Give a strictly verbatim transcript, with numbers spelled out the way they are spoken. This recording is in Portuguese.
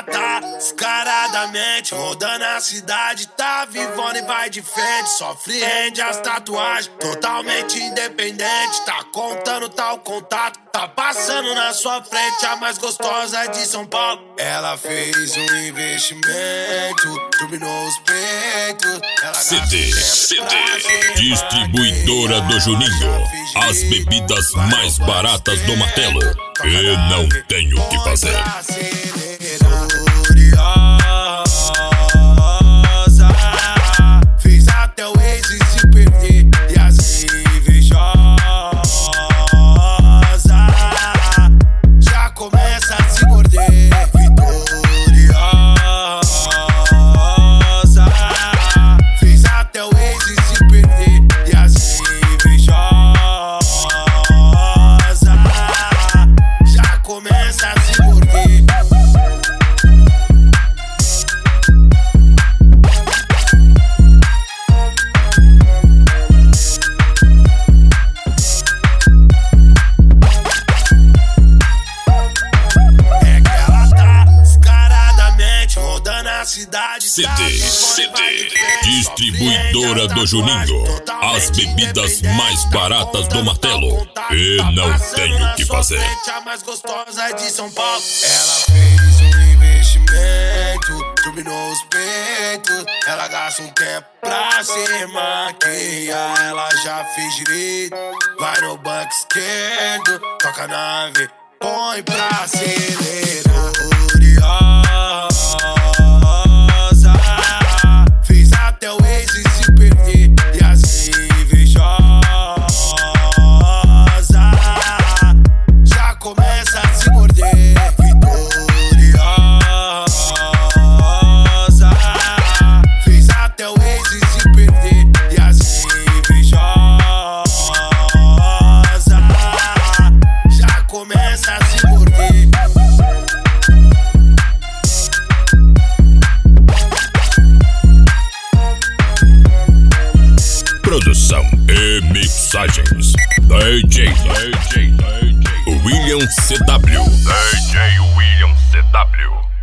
tá descaradamente rodando a cidade, tá vivona e vai de frente, sofre rende as tatuagens, totalmente independente, tá contando tal contato, tá passando na sua frente, a mais gostosa de São Paulo. Ela fez um investimento, turbinou os peitos. C D, C D, distribuidora do Juninho, as bebidas mais baratas do Martelo, e não tenho o que fazer. Fez até o ex se perder e assim invejosa já começa a se morder. Vitoriosa fez até o ex se perder e assim invejosa já começa a se morder. C D, C D, distribuidora do Juninho, as bebidas mais baratas do Martelo, e não tenho o que fazer. A mais gostosa de São Paulo. Ela fez um investimento, turbinou os peitos. Ela gasta um tempo pra se maquiar. Ela já fez direito, vai no banco esquerdo, toca a nave, põe pra acelerar. Fez até o ex se perder e assim invejosa já começa a se morder. Vitoriosa fez até o ex se perder e assim invejosa já começa a se morder. Produção e mixagens D J, D J, D J William C W, D J William C W.